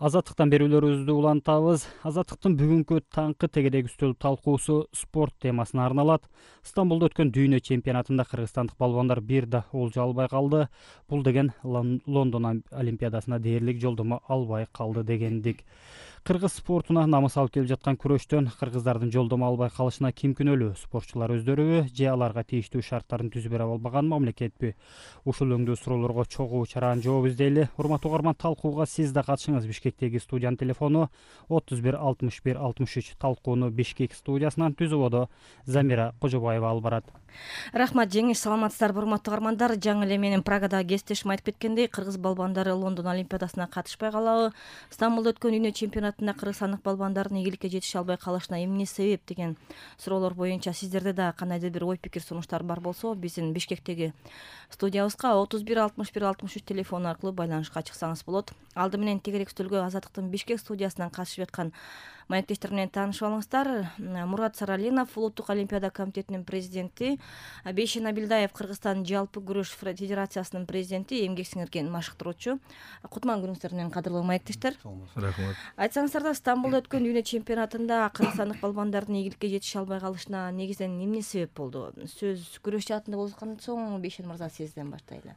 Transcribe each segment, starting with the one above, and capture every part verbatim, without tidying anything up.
Азаттыктан берүүлөрүбүздү улантабыз. Азаттыктын бүгүнкү таңкы тегедеги үстөл талкуусу спорт темасына арналат. Стамбулда өткөн дүйнө чемпионатында кыргызстандык балбандар бир да олжо албай калды. Бул деген Лондон олимпиадасына дээрлик жолдомо албай калды дегендик. Кыргыз спортуна намыс алып келип жаткан күрөштөн кыргыздардын жолдомо албай калышына ким күнөөлүү? Спортчулар өздөрүбү же аларга тийиштүү шарттарын түзүп бере албаган мамлекетпи? Ушул өңдүү суроолорго чогуу чараан жооп издейли. Урматтуу угарман, талкууга сиз да катышыңыз. Бишкектеги студиянын телефону отуз бир алтымыш бир алтымыш үч. Талкууну Бишкек студиясынан түзүүбүдө Замира Кожобаева алып барат. Рахмат жеңиш, саламатсыздарбы урматтуу угармандар. Жаңы эле менин Прагадагы кесиптешим айтып кеткендей, кыргыз балбандары Лондон олимпиадасына катышпай калабы? Стамбулда өткөн дүйнө чемпионатында кыргызстандык балбандардын ийгиликке жетише албай калышына эмне себеп деген суроолор боюнча сиздерде да кандайдыр бир ой пикир сунуштар бар болсо, биздин Бишкектеги студиябызга отуз бир алтымыш бир алтымыш үч телефону аркылуу байланышка чыксаңыз болот. Алды менен тегерек үстөлгө Азаттыктын Бишкек студиясынан катышып жаткан маектештер менен таанышып алыңыздар. Мурат Саралинов, Улуттук олимпиада комитетинин президенти, Бейшен Абилдаев, Кыргызстан жалпы күрөш федерациясынын президенти, эмгек сиңирген машыктыруучу. Кутман күнүңүздөр менен, кадырлуу маектештер. Рахмат. Айтсаңыздар да, Стамбулда өткөн дүйнө чемпионатында кыргызстандык балбандардын ийгиликке жетише албай калышына негизинен эмне себеп болду? Сөз күрөш жаатында болуп аткан соң, Бейшен мырза, сизден баштайлы.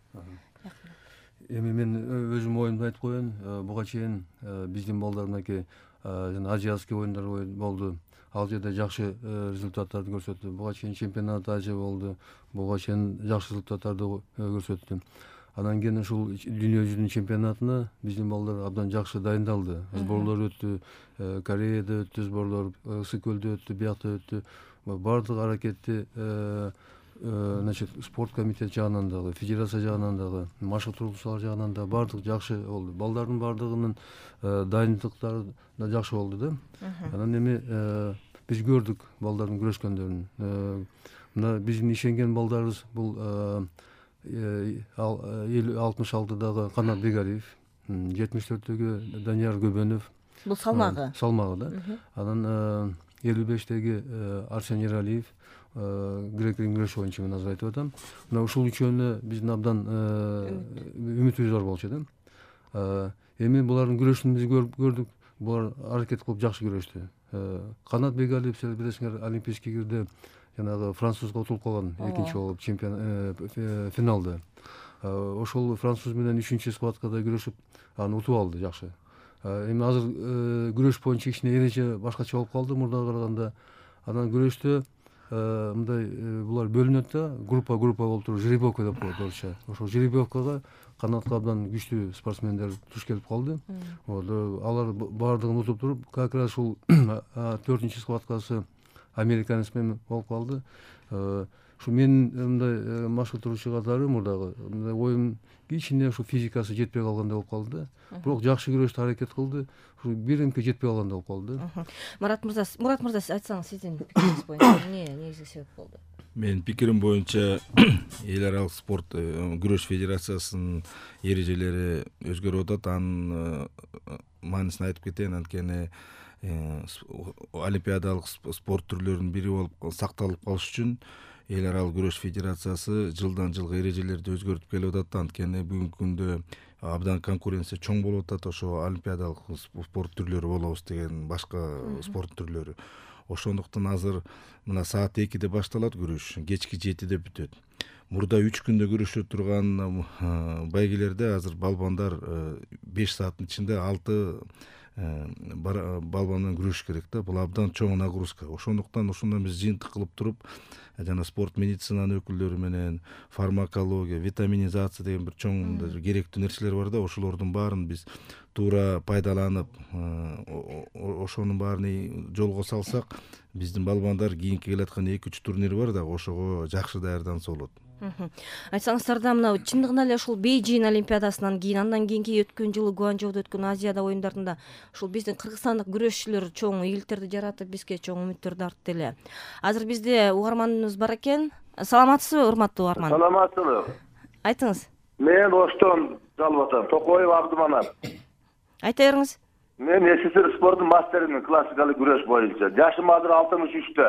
Эми мен өзүм оюмду айтып коеюн. Буга чейин биздин балдар мынакей жана азиатский оюндар болду. Ал жерде жакшы результаттарды көрсөттү. Буга чейин чемпионат Азия болду. Буга чейин жакшы результаттарды көрсөттү. Анан кийин ушул дүйнө жүзүнүн чемпионатына биздин балдар абдан жакшы дайындалды. Сборлор өттү, Кореяда өттү сборлор, Ысык-Көлдө өттү, биякта өттү. Бардык аракетти значит спорт комитет жагынан дагы, федерация жагынан дагы, машыктыруучулар жагынан да бардык жакшы болду. Балдардын бардыгынын дайындыктары да жакшы болду да. Анан эми биз көрдүк балдардын күрөшкөндөрүн. Мына биздин ишенген балдарыбыз бул алтымыш алтыдагы Канат Бегалиев, жетимиш төрттөгү Данияр Көбөнов. Бул салмагы. Салмагы да. Анан элүү бештеги Арсен Ералиев, грек-рим күрөш боюнча мен азыр айтып атам. Мына ушул үчөөнө биздин абдан үмүтүбүз бар болчу да. Эми булардын күрөшүн биз көрдүк. Булар аракет кылып жакшы күрөштү. Канат Бегалиев сиз билесиңер, олимпийский кирде жанагы французга утулуп калган экинчи болуп чемпион финалда. Ошол француз менен үчүнчү схваткада күрөшүп, аны утуп алды жакшы. Эми азыр күрөш боюнча кичине эреже башкача болуп калды мурдага караганда. Анан күрөштө мындай булар бөлүнөт да, группа группа болуп туруп жеребьевка деп коет орусча. Ошол жеребьевкага канатка абдан күчтүү спортсмендер туш келип калды. Вот алар бардыгын утуп туруп, как раз ушул төртүнчү схваткасы американец менен болуп калды. Ушу менин мындай машыктыруучу катары мурдагы оюм кичине ушу физикасы жетпей калгандай болуп калды да. Бирок жакшы күрөштү аракет кылды. Ушу биримке жетпей калгандай болуп калды да. Марат мырза, Мурат мырза, айтсаңыз, сиздин пикириңиз боюнча эмне негизги себеп болду? Менин пикирим боюнча эл аралык спорт күрөш федерациясынын эрежелери өзгөрүп атат. Анын маанисин айтып кетейин. Анткени олимпиадалык спорт түрлөрүнүн бири болуп сакталып калыш үчүн эл аралык күрөш федерациясы жылдан жылга эрежелерди өзгөртүп келип атат. Анткени бүгүнкү күндө абдан конкуренция чоң болуп атат. Ошо олимпиадалык спорт түрлөрү болобуз деген башка спорт түрлөрү. Ошондуктан азыр мына саат экиде башталат күрөш, кечки жетиде бүтөт. Мурда үч күндө күрөшө турган байгелерде азыр балбандар беш сааттын ичинде алты балбан менен күрөшүш керек да. Бул абдан чоң нагрузка. Ошондуктан ушундан биз жыйынтык кылып туруп, жана спорт медицинанын өкүлдөрү менен фармакология, витаминизация деген бир чоң керектүү нерселер бар да. Ошолордун баарын биз туура пайдаланып, ошонун баарын жолго салсак, биздин балбандар кийинки келаткан эки үч турнир бар да, ошого жакшы даярданса болот. Айтсаңыздар да, мына чындыгында эле ушул Бейжин олимпиадасынан кийин, андан кийинки өткөн жылы Гуанчжоудо өткөн Азияда оюндарында ушул биздин кыргызстандык күрөшчүлөр чоң ийгиликтерди жаратып, бизге чоң үмүттөрдү артты эле. Азыр бизде угарманыбыз бар экен. Саламатсызбы, урматтуу угарман? Саламатсызбы. Айтыңыз. Мен Оштон жалып атам. Токоев Абдыманап. Айта бериңиз. Мен СССР спорттун мастеримин, классикалык күрөш боюнча. Жашым азыр алтымыш үчтө.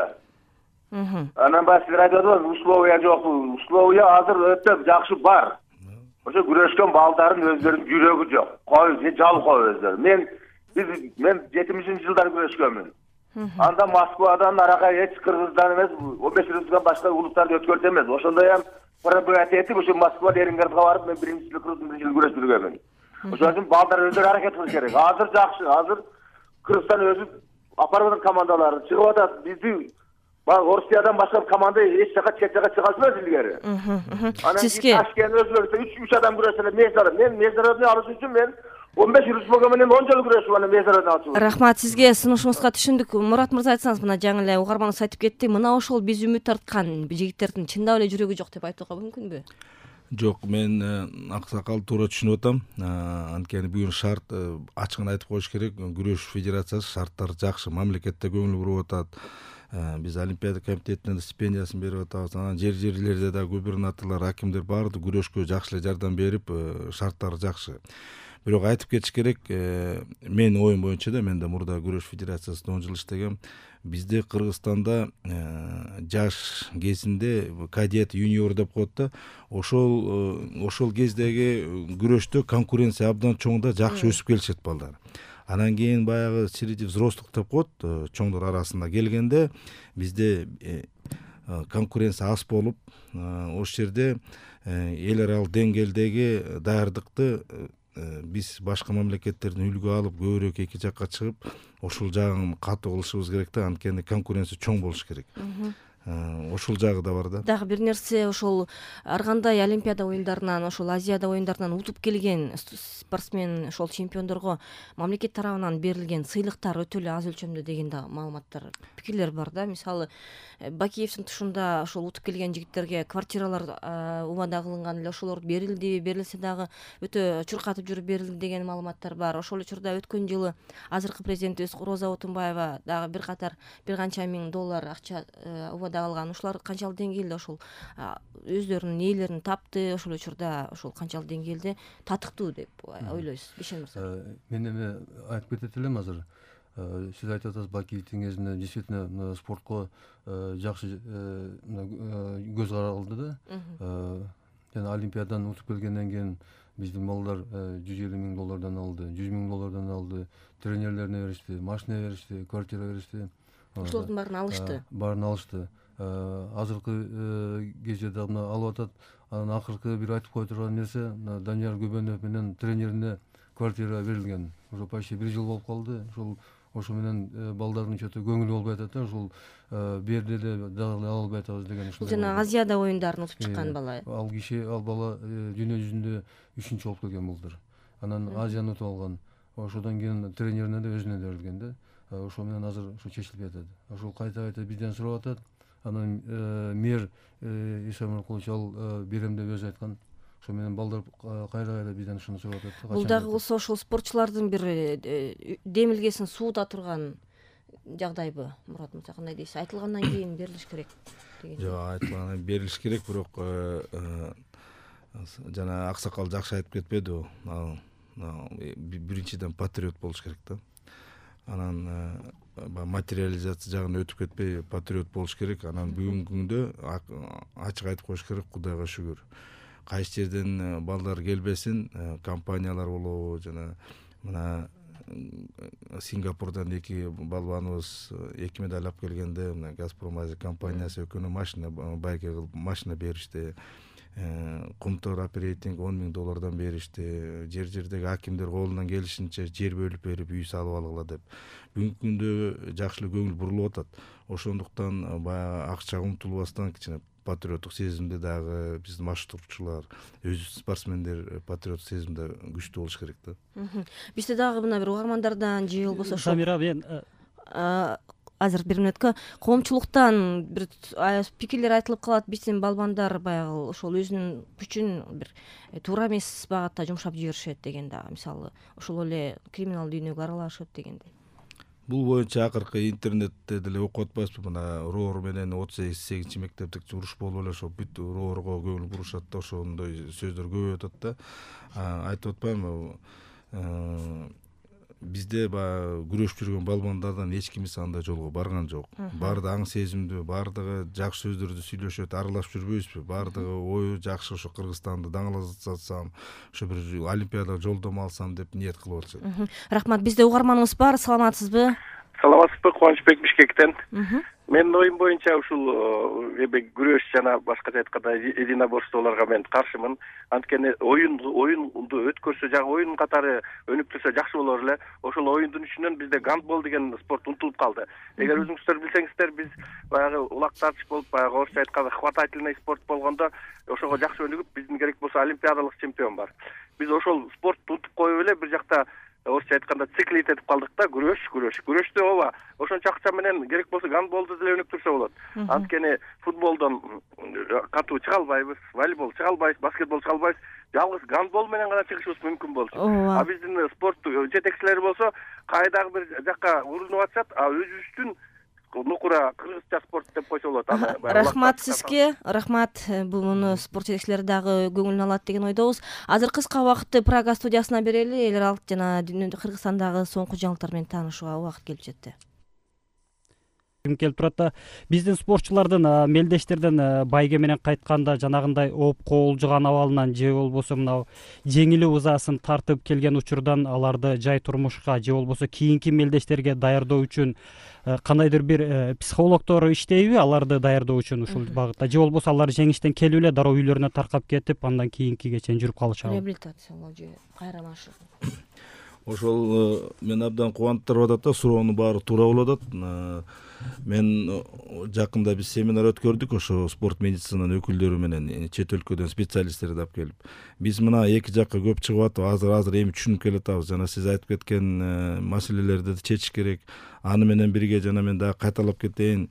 Анан башка сиздер айтып атасыз, условия жок. Условия азыр өтө жакшы бар. Ошо күрөшкөн балдардын өздөрүнүн жүрөгү жок. Кой же жалкоо өздөрү. Мен Biz men жетимишинчи жылдары күрөшкөнмүн. Анда Москвадан арага эч Кыргыздан эмес, он беш Республикадан башка улуттарды өткөртө эмес. Ошондой ham пробовать этип, ошо Москва Ленинградга барып мен биринчи жыл Кыргыздын биринчи жыл күрөшүп жүргөнмүн. Ошон үчүн балдар өздөрү аракет кылыш керек. Азыр жакшы, азыр Кыргызстан өзү апарып жаткан командалары чыгып атат. Бизди Орусиядан башка команда эч жака чет жака чыга албайт илгери. Анан Ташкент өзүлөрү үч адам күрөшүп эле международ. Мен международный алыш үчүн мен он беш республика менен он жыл күрөшүп анан международный алып. Рахмат сизге, сунушуңузга түшүндүк. Мурат мырза, айтсаңыз, мына жаңы эле угарманыбыз айтып кетти. Мына ошол биз үмүт арткан жигиттердин чындап эле жүрөгү жок деп айтууга мүмкүнбү? Жок, мен аксакал туура түшүнүп атам. Анткени бүгүн шарт ачыгын айтып коюш керек. Күрөш федерациясы шарттары жакшы, мамлекетте көңүл буруп атат. Биз Олимпиада комитетинин стипендиясын берип атабыз. Анан жер жерлерде да губернаторлор, акимдер баардык күрөшкө жакшы эле жардам берип, шарттары жакшы. Бирок айтып кетиш керек, менин оюм боюнча да, мен да мурда күрөш федерациясында он жыл иштегем. Бизде Кыргызстанда жаш кезинде кадет, юниор деп коет да, ошол ошол кездеги күрөштө конкуренция абдан чоң да, жакшы өсүп келишет балдар. Анан кийин баягы среди взрослых деп коет, чоңдор арасында келгенде бизде конкуренция аз болуп, ошол жерде эл аралык деңгээлдеги даярдыкты биз башка мамлекеттердин үлгү алып, көбүрөөк эки жакка чыгып, ошол жагын катуу кылышыбыз керек да, анткени конкуренция чоң болуш керек. Ошол жагы да бар да. Дагы бир нерсе, ошол ар кандай Олимпиада оюндарынан, ошол Азияда оюндарынан утуп келген спортсмен, ошол чемпиондорго мамлекет тарабынан берилген сыйлыктар өтө эле аз өлчөмдө деген да маалыматтар, пикирлер бар да. Мисалы, Бакиевдин тушунда ошол утуп келген жигиттерге квартиралар убада кылынган эле, ошолор берилди, берилсе дагы өтө чуркатып жүрүп берилди деген маалыматтар бар. Ошол учурда өткөн жылы азыркы президентибиз Роза Отунбаева дагы бир катар бир канча миң доллар акча убада алган. Ушулар канчалык деңгээлде ошол өздөрүнүн ээлерин тапты, ошол учурда ошол канчалык деңгээлде татыктуу деп ойлойсуз, Бишен мырза? Мен эми айтып кетет элем азыр. Сиз айтып атасыз, Бакиевдин кезинде действительно спортко жакшы көз каралды да. Жана Олимпиададан утуп келгенден кийин биздин балдар жүз элүү миң доллардан алды, жүз миң доллардан алды, тренерлерине беришти, машина беришти, квартира беришти. Ошолордун баарын алышты. Баарын алышты. Азыркы кезде да мына алып атат. Анан акыркы бир айтып кое турган нерсе, Данияр Көбөнов менен тренерине квартира берилген. Уже почти бир жыл болуп калды. Ошол ошо менен балдардын чөтө көңүлү болбой атат да. Ошол берди эле дагы ала албай атабыз деген ушундай. Бул жана Азияда оюндарын утуп чыккан бала. Ал киши, ал бала дүйнө жүзүндө үчүнчү болуп келген булдур. Анан Азияны утуп алган. Ошодон кийин тренерине да өзүнө да берилген да. Ошо менен азыр ошо чечилип жатат. Ошол кайта кайта бизден сурап атат. Анан мэр Иса Муркулович ал берем деп өзү айткан. Ошо менен балдар кайра кайра бизден ушуну сурап атат. Бул дагы болсо ошол спортчулардын бир демилгесин сууда турган жагдайбы, Мурат мырза, кандай дейсиз? Айтылгандан кийин берилиш керек деген. Жок, айтылгандан берилиш керек, бирок жана аксакал жакшы айтып кетпеди. Ал биринчиден патриот болуш керек да. Анан материализация жагына өтүп кетпей патриот болуш керек. Анан бүгүнкү күндө ачык айтып коюш керек, Кудайга шүгүр. Кайсы жерден балдар келбесин, компаниялар болобу, жана мына Сингапурдан эки балбаныбыз эки медаль алып келгенде, мына Газпром Азия компаниясы өкүнө машина байке кылып машина беришти. Кумтор оперейтинг он миң доллардан беришти. Жер жердеги акимдер колунан келишинче жер бөлүп берип, үй салып алгыла деп. Бүгүнкү күндө жакшы эле көңүл бурулуп атат. Ошондуктан баягы акчага умтулбастан кичине патриоттук сезимде дагы биздин машыктыруучулар, өз спортсмендер патриоттук сезимде күчтүү болуш керек да. Бизде дагы мына бир угармандардан же болбосо Самира, мен азыр бир мүнөткө коомчулуктан бир пикирлер айтылып калат. Биздин балбандар баягы ошол өзүнүн күчүн бир туура эмес багатта жумшап жиберишет деген да. Мисалы, ошол эле криминал дүйнөгө аралашып дегендей. Бул боюнча акыркы интернетте деле окуп атпайсызбы? Мына Роор менен отуз сегизинчи мектептик уруш болуп эле ошо бүт Роорго көңүл бурушат да, ошондой сөздөр көп өтөт да. Айтып атпаймынбы? бизде баягы күрөшүп жүргөн балбандардан эч кимиси андай жолго барган жок. Баардыгы аң сезимдүү, баардыгы жакшы сөздөрдү сүйлөшөт, аралашып жүрбөйбүзбү? Баардыгы ою жакшы, ошо Кыргызстанды даңалатсам, ошо бир олимпиадага жолдомо алсам деп ниет кылып атышат. Рахмат. Бизде угарманыбыз бар. Саламатсызбы? Саламатсызбы, Кубанычбек Бишкектен. Менин оюм боюнча ушул эми күрөш жана башкача айтканда единоборстволорго мен каршымын. Анткени оюн оюнду өткөрсө жагы оюн катары өнүктүрсө жакшы болор эле. Ошол оюндун ичинен бизде гандбол деген спорт унутулуп калды. Эгер өзүңүздөр билсеңиздер, биз баягы улак тартыш болуп, баягы орусча айтканда хватательный спорт болгондо ошого жакшы өнүгүп, биздин керек болсо олимпиадалык чемпион бар. Биз ошол спортту унутуп коюп эле бир жакта орусча айтканда циклит этип калдык да, күрөш, күрөш. Күрөштө ооба, ошончо акча менен керек болсо гандболду деле өнүктүрсө болот. Анткени футболдон катуу чыга албайбыз, волейбол чыга албайбыз, баскетбол чыга албайбыз. Жалгыз гандбол менен гана чыгышыбыз мүмкүн болчу. А биздин спорт жетекчилери болсо кайдагы бир жакка урунуп атышат, а өзүбүздүн нукура кыргызча спорт деп койсо болот. Рахмат сизге. Рахмат. Буну спорт жетекчилери дагы көңүлүнө алат деген ойдобуз. Азыр кыска убакытты Прага студиясына берели. Эл аралык жана Кыргызстандагы соңку жаңылыктар менен таанышууга убакыт келип жетти. Келип турат да, биздин спортчулардын мелдештерден байге менен кайтканда жанагындай ооп коолжуган абалынан же болбосо мына жеңилүү ызасын тартып келген учурдан аларды жай турмушка же болбосо кийинки мелдештерге даярдоо үчүн кандайдыр бир психологдор иштейби аларды даярдоо үчүн ушул багытта, же болбосо алар жеңиштен келип эле дароо үйлөрүнө таркап кетип андан кийинкиге чейин жүрүп калышабы? Реабилитациялоо же кайрамашы. Ошол мен абдан кубанттырып атат да, суроонун баары туура болуп атат. Мен жакында биз семинар өткөрдүк, ошо спорт медицинанын өкүлдөрү менен чет өлкөдөн специалисттерди алып келип. Биз мына эки жакка көп чыгып атып, азыр азыр эми түшүнүп келатабыз. Жана сиз айтып кеткен маселелерди чечиш керек. Аны менен бирге жана мен дагы кайталап кетейин.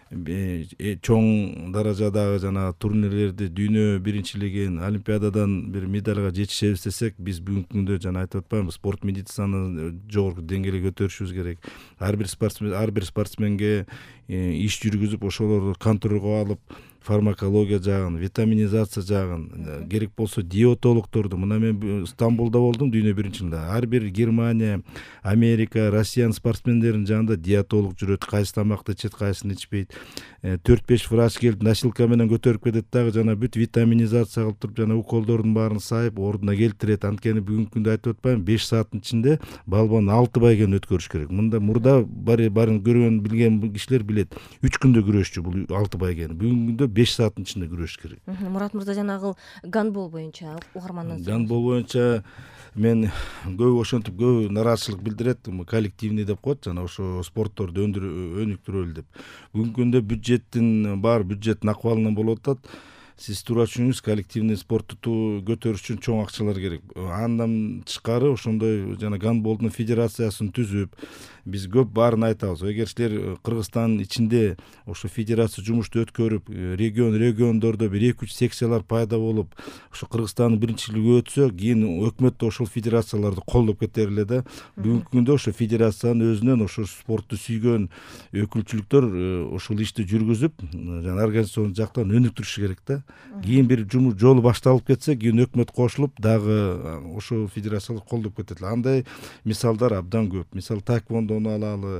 Чоң даражадагы жана турнирлерди, дүйнө биринчилигин, олимпиададан бир медалга жетишебиз десек, биз бүгүнкү күндө жана айтып атпаймынбы, спорт медицинаны жогорку деңгээлге көтөрүшүбүз керек. Ар бир спортсмен, ар бир спортсменге иш жүргүзүп, ошолорду контролго алып, фармакология жагын, витаминизация жагын, керек болсо диетологдорду. Мына мен Стамбулда болдум дүйнө биринчилигинде. Ар бир Германия, Америка, Россиянын спортсмендеринин жанында диетолог жүрөт, кайсы тамакты ичет, кайсын ичпейт. төрт беш врач келип носилка менен көтөрүп кетет дагы, жана бүт витаминизация кылып туруп, жана уколдордун баарын сайып, ордуна келтирет. Анткени бүгүнкү күндө айтып атпаймынбы, беш сааттын ичинде балбан алты байгени өткөрүш керек. Мында мурда барын көргөн, билген кишилер билет. үч күндө күрөшчү бул алты байгени. Бүгүнкү күндө беш сааттын ичинде күрөш керек. Мурат мырза, жанагы гандбол боюнча угармандан гандбол боюнча мен көп ошентип көп нараазычылык билдирет, коллективный деп коет, жана ошо спортторду өнүктүрөлү деп. Бүгүнкү күндө бюджеттин бар, бюджеттин акыбалынан болуп атат. Сиз туура түшүнүңүз, коллективный спортту көтөрүш үчүн чоң акчалар керек. Андан тышкары ошондой жана гандболдун федерациясын түзүп, биз көп баарын айтабыз. Эгер силер Кыргызстандын ичинде ошо федерация жумушту өткөрүп, регион региондордо бир эки үч секциялар пайда болуп, ошо Кыргызстандын биринчилиги өтсө, кийин өкмөт да ошол федерацияларды колдоп кетер эле да. Бүгүнкү күндө ошо федерациянын өзүнөн ошо спортту сүйгөн өкүлчүлүктөр ошол ишти жүргүзүп, жана организацион жактан өнүктүрүш керек да. Кийин бир жумуш жолу башталып кетсе, кийин өкмөт кошулуп, дагы ошо федерациялар колдоп кетет. Андай мисалдар абдан көп. Мисалы таэквондону алалы,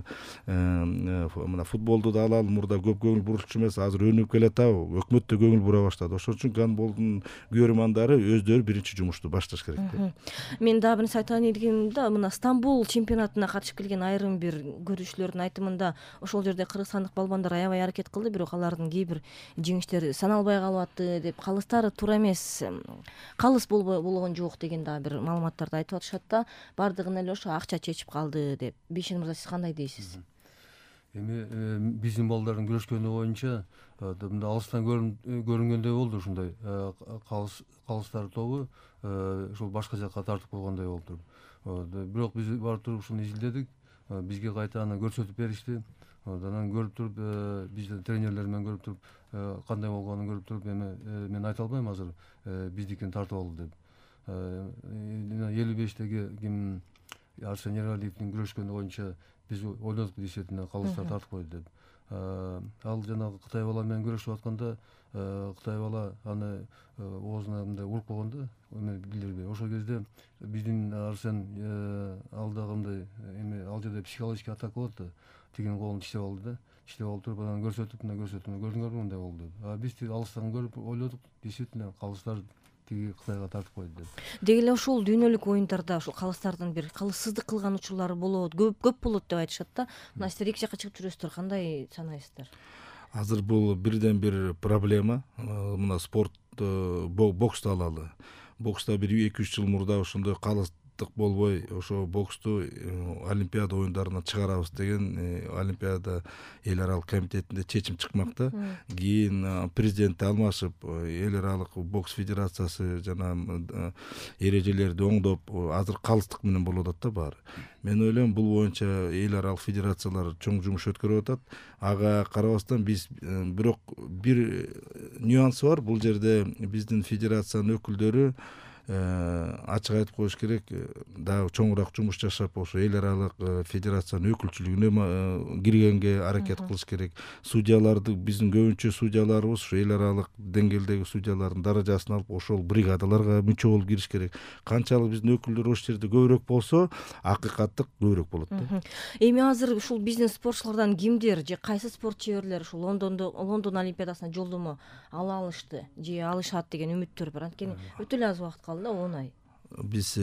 мына футболду да алалы, мурда көп көңүл бурушчу эмес, азыр өнүгүп келатабы, өкмөт да көңүл бура баштады. Ошон үчүн гандболдун көрөрмандары өздөрү биринчи жумушту башташ керек деп. Мен дагы бир нерсе айтайын дегенде, мына Стамбул чемпионатына катышып келген айрым бир көрүүчүлөрдүн айтымында, ошол жерде кыргызстандык балбандар аябай аракет кылды, бирок алардын кээ бир жеңиштери саналбай калып атты деп, калыстары туура эмес, калыс болгон жок деген дагы бир маалыматтарды айтып атышат да. Бардыгын эле ошо акча чечип калды деп. Бейшен мырза, сиз кандай дейсиз? Эми биздин балдардын күрөшкөнү боюнча мындай алыстан көрүнгөндөй болду, ушундай калыстар тобу ошол башка жакка тартып койгондой болуп туруп. Бирок биз барып туруп ушуну изилдедик, бизге кайта аны көрсөтүп беришти. Анан көрүп туруп, биздин тренерлер менен көрүп туруп, кандай болгонун көрүп туруп, эми мен айта албайм азыр биздикин тартып алды деп. элүү бештеги ким Арсен Ералиевдин күрөшкөнү боюнча биз ойлодук, действительно калыстар тартып койду деп. ал жанагы Кытай бала менен күрөшүп атканда Кытай бала аны оозуна мындай уруп койгон эме билдирбей. Ошол кезде биздин Арсен алдагы мындай эме ал жерде психологический атака болот да. Тигинин колун тиштеп алды да. Тиштеп алып туруп анан көрсөтүп, мына көрсөтүп, көрдүңөрбү мындай болду. А биз алыстан көрүп ойлодук, действительно калыстар тиги Кытайга тартып койду деп. Деги эле ошол дүйнөлүк оюндарда ошол калыстардын бир калыссыздык кылган учурлары болот, көп көп болот деп айтышат да. Мына силер эки жакка чыгып жүрөсүздөр, кандай санайсыздар? Азыр бул бирден бир проблема. Мына спорт боксту алалы. Бокста бир эки үч жыл мурда ошондой калыстык болбой, ошо боксту Олимпиада оюндарына чыгарабыз деген Олимпиада эл аралык комитетинде чечим чыкмакта. Кийин президент алмашып, эл аралык бокс федерациясы жана эрежелерди оңдоп, азыр калыстык менен болуп атат да баары. Мен ойлойм, бул боюнча эл аралык федерациялар чоң жумуш өткөрүп атат. Ага карабастан биз бирок бир нюансы бар. Бул жерде биздин федерациянын өкүлдөрү ачык айтып коюш керек, дагы чоңураак жумуш жашап, ошо эл аралык федерациянын өкүлчүлүгүнө киргенге аракет кылыш керек. Судьяларды, биздин көбүнчө судьяларыбыз ошо эл аралык деңгээлдеги судьялардын даражасын алып, ошол бригадаларга мүчө болуп кириш керек. Канчалык биздин өкүлдөр ошол жерде көбүрөөк болсо, акыйкаттык көбүрөөк болот да. Эми азыр ушул биздин спортчулардан кимдер же кайсы спорт чеберлери ушул Лондондо Лондон Олимпиадасына жолдомо ала алышты же алышат деген үмүттөр бар. Анткени өтө эле аз убакыт калды да, он ай. Биз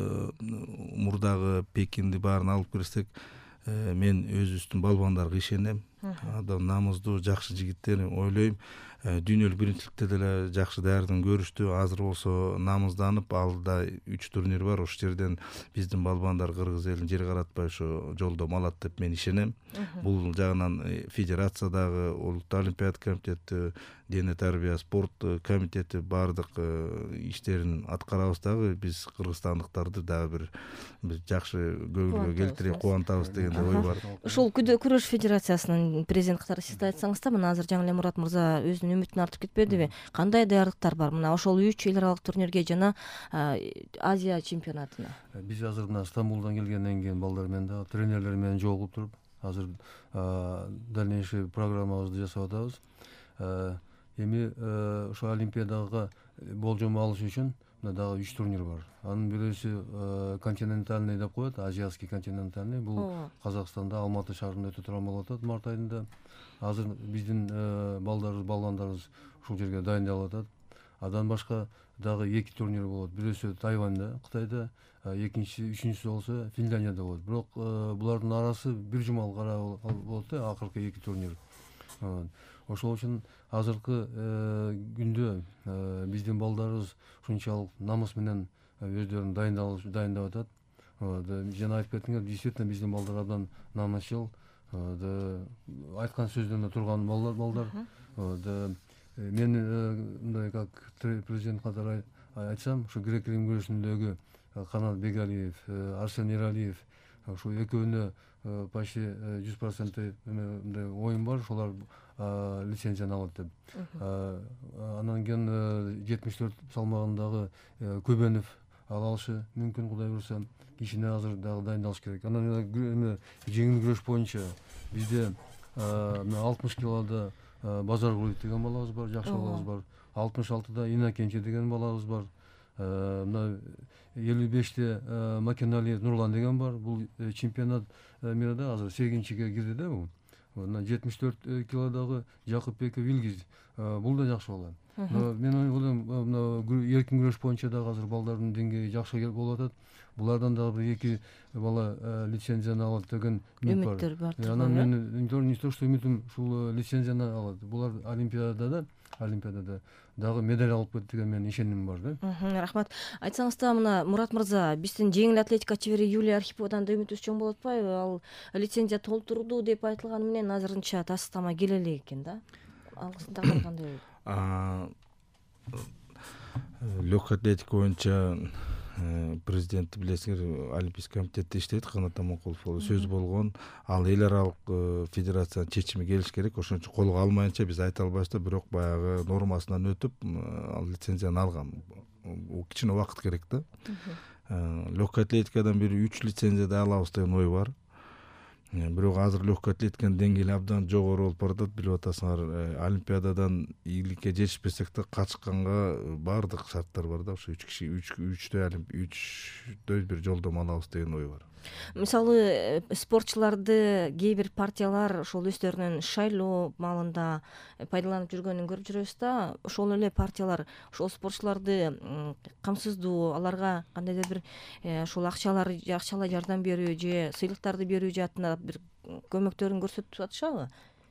мурдагы Пекинди баарын алып кирсек, мен өзүбүздүн балбандарга ишенем. Адам намуздуу, жакшы жигиттер, ойлойм. Дүйнөлүк биринчиликте деле жакшы даярдын көрүштү. Азыр болсо намызданып, алда үч турнир бар. Ошол жерден биздин балбандар кыргыз элин жер каратпай ошо жолдом алат деп мен ишенем. Бул жагынан федерациядагы, улуттук олимпиада комитети, дене тарбия спорт комитети баардык иштерин аткарабыз дагы, биз кыргызстандыктарды дагы бир жакшы көңүлгө келтирип кубантабыз деген ой бар. Ушул күрөш федерациясынын президент катары сиз айтсаңыз да, мына азыр жаңы эле Мурат мырза өзүнүн үмүтүн артып кетпедиби? Кандай даярдыктар бар мына ошол үч эл аралык турнирге жана Азия чемпионатына? Биз азыр мына Стамбулдан келгенден кийин балдар менен дагы тренерлер менен жолугуп туруп, азыр дальнейший программабызды жасап атабыз. Эми ошо Олимпиадага болжом алыш үчүн мына дагы үч турнир бар. Анын бирөөсү континентальный деп коет, азиатский континентальный. Бул Казакстанда Алматы шаарында өтө турган болуп атат март айында. Азыр биздин балдарыбыз, балбандарыбыз ушул жерге дайындалып атат. Адан башка дагы эки турнир болот. Бирөөсү Тайванда, Кытайда, экинчиси, үчүнчүсү болсо Финляндияда болот. Бирок булардын арасы бир жумалык ара болот да, акыркы эки турнир. Ошол үчүн азыркы күндө биздин балдарыбыз ушунчалык намыс менен өздөрүн дайындап атат. Жана айтып кеттиңер, действительно биздин балдар абдан намысчыл, айткан сөздөрүнө турган балдар. Мен мындай как президент катары айтсам, ушу грек-рим күрөшүндөгү Канат Бегалиев, Арсен Ералиев, ошо экөөнө почти жүз процент мындай оюн бар, ошолар лицензияны алат деп. Анан кийин жетимиш төрт салмагындагы Көбөнов ала алышы мүмкүн, Кудай буйруса, ишине азыр дагы дайындалыш керек. Анан жеңил күрөш боюнча бизде алтымыш килода Базар Кулуев деген балабыз бар, жакшы балабыз бар. алтымыш алтыда Инакенчи деген балабыз бар. Мына элүү беште Макеналиев Нурлан деген бар. Бул чемпионат мирда азыр сегизинчиге кирди да бул. Мына жетимиш төрт килодагы Жакупбек Вилгиз, бул да жакшы бала. Мен ойлойм, мына эркин күрөш боюнча дагы азыр балдардын деңгээи жакшы болуп атат. Булардан дагы бир эки бала лицензияны алат деген үмүт бар. Анан мен не то что үмүтүм ушул лицензияны алат. Булар Олимпиадада, Олимпиадада дагы медаль алып кетти деген менин ишенимим бар да. Рахмат. Айтсаңыз да, мына Мурат мырза, биздин жеңил атлетика чебери Юлия Архиповадан да үмүтүбүз чоң болуп атпайбы? Ал лицензия толтурду деп айтылганы менен азырынча тастама келе элек экен да. Алгысында кандай? Легкая атлетика боюнча президенти билесиңер, Олимпийский комитетте иштейт, Канат Аманкулов сөз болгон. Ал эл аралык федерациянын чечими келиш керек. Ошон үчүн колго алмайынча биз айта албайбыз да, бирок баягы нормасынан өтүп, ал лицензияны алган. Кичине убакыт керек да. Легкая атлетикадан бери үч лицензияды алабыз деген ой бар. бирок азыр легкий атлетиканын деңгээли абдан жогору болуп баратат. Билип атасыңар, олимпиададан ийгиликке жетишпесек да качканга баардык шарттар бар да. Ошо үч киши үчтөй үчтөй бир жолдомо алабыз деген ой бар. Мисалы спортчуларды кээ бир партиялар ошол өздөрүнүн шайлоо маалында пайдаланып жүргөнүн көрүп жүрөбүз да. Ошол эле партиялар ошол спортчуларды камсыздоо, аларга кандайдыр бир ошол акчалар акчалай жардам берүү же сыйлыктарды берүү жаатында бир көмөктөрүн көрсөтүп атышабы?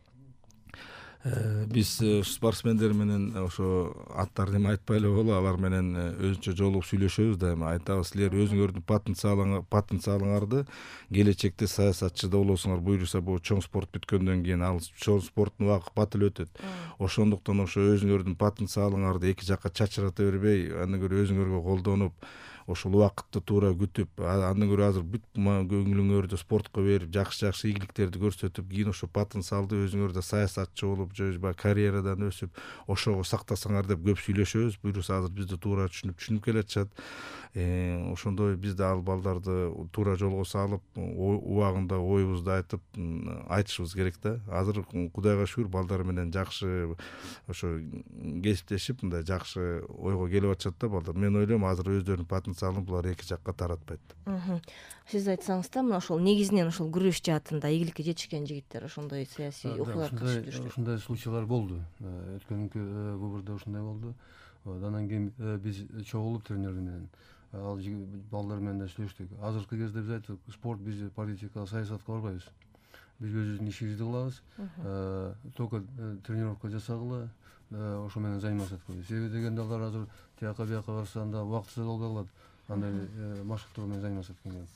Биз спортсмендер менен ошо аттарын эми айтпай эле болобу, алар менен өзүнчө жолугуп сүйлөшөбүз да. Эми айтабыз, силер өзүңөрдүн потенциалыңарды келечекте саясатчы да болосуңар, буюрса бул чоң спорт бүткөндөн кийин ал чоң спорттун убакыты батыл өтөт. Ошондуктан ошо өзүңөрдүн потенциалыңарды эки жакка чачырата бербей, андан көрө өзүңөргө колдонуп, ошол убакытты туура күтүп, андан көрө азыр бүт көңүлүңөрдү спортко берип, жакшы-жакшы ийгиликтерди көрсөтүп, кийин ошо потенциалды өзүңөр да саясатчы болуп, же карьерадан өсүп, ошого сактасаңар деп көп сүйлөшөбүз. Буюрса азыр бизди туура түшүнүп түшүнүп келатышат. Ошондой биз да ал балдарды туура жолго салып, убагында оюбузду айтып, айтышыбыз керек да. Азыр Кудайга шүгүр балдар менен жакшы ошо кесиптешип, мындай жакшы ойго келип атышат да балдар. Мен ойлойм, азыр өздөрүнүн потенциалын булар эки жакка таратпайт. Сиз айтсаңыз да, мына ошол негизинен ошол күрөш жаатында ийгиликке жетишкен жигиттер ошондой саясий окуяларга катышып жүрүшөт. Ушундай случайлар болду. Өткөнкү выбордо ушундай болду. Андан кийин биз чогулуп тренер менен ал балдар менен да сүйлөштүк. Азыркы кезде биз айттык, спорт биз политика, саясатка барбайбыз. Биз өзүбүздүн ишибизди кылабыз. Только тренировка жасагыла, ошо менен заниматься эткилебиз. Себеби дегенде алар азыр тияка бияка барса анда убактысы да болбой калат. Андай машыктоо менен заниматься эткенге.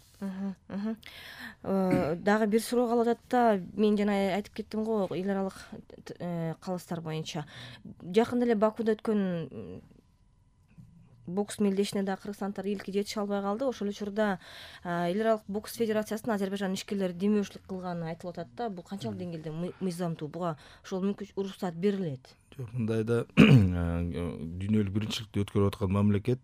Дагы бир суроо калып атат да, мен жана айтып кеттим го, эл аралык калыстар боюнча. Жакында эле Бакууда өткөн бокс мелдешине да кыргызстандыктар ийгиликке жетише албай калды. Ошол учурда эл аралык бокс федерациясынын Азербайжан ишкерлери демөөрчүлүк кылганы айтылып атат да. Бул канчалык деңгээлде мыйзамдуу? Буга ошол мүмкүн уруксат берилет? Жок, мындайда дүйнөлүк биринчиликти өткөрүп аткан мамлекет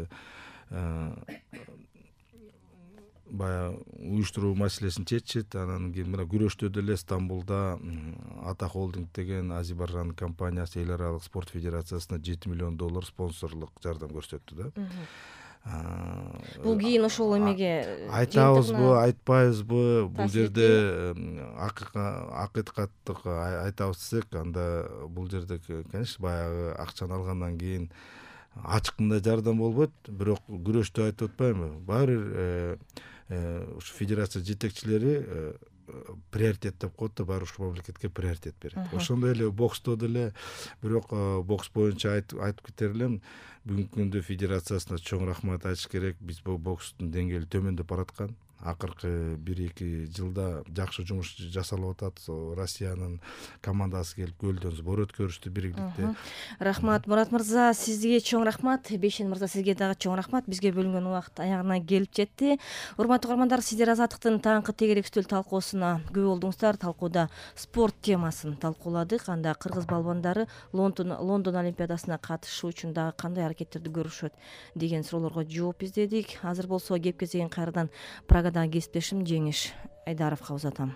баягы уюштуруу маселесин чечишет. Анан кийин мына күрөштө деле Стамбулда Ата Холдинг деген Азербайжан компаниясы эл аралык спорт федерациясына жети миллион доллар спонсорлук жардам көрсөттү да. Бул кийин ошол эмеге айтабызбы, айтпайбызбы, бул жерде акыйкаттык айтабыз десек, анда бул жерде, конечно, баягы акчаны алгандан кийин ачык мындай жардам болбойт. Бирок күрөштө айтып атпаймынбы, баары бир ушу федерация жетекчилери приоритет деп коет да, баары ушул мамлекетке приоритет берет. Ошондой эле боксто деле, бирок бокс боюнча айтып кетер элем, бүгүнкү күндө федерациясына чоң рахмат айтыш керек. Биз бул бокстун деңгээли төмөндөп бараткан. Акыркы бир эки жылда жакшы жумуш жасалып атат. Россиянын командасы келип көлдөн сбор өткөрүштү бирикликте. Рахмат, Мурат мырза, сизге чоң рахмат. Бейшен мырза, сизге дагы чоң рахмат. Бизге бөлүнгөн убакыт аягына келип жетти. Урматтуу угармандар, сиздер Азаттыктын таңкы тегерек үстөл талкуусуна күбө болдуңуздар. Талкууда спорт темасын талкууладык. Анда кыргыз балбандары Лондон Лондон олимпиадасына катышуу үчүн дагы кандай аракеттерди көрүшөт деген суроолорго жооп издедик. Азыр болсо кеп кезеген кайрадан Прага кесиптешим Жеңиш Айдаровго узатам.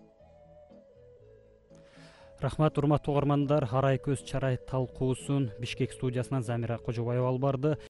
Рахмат, урматтуу угармандар. Арай көз чарай талкуусун Бишкек студиясынан Замира Кожобаева алып барды.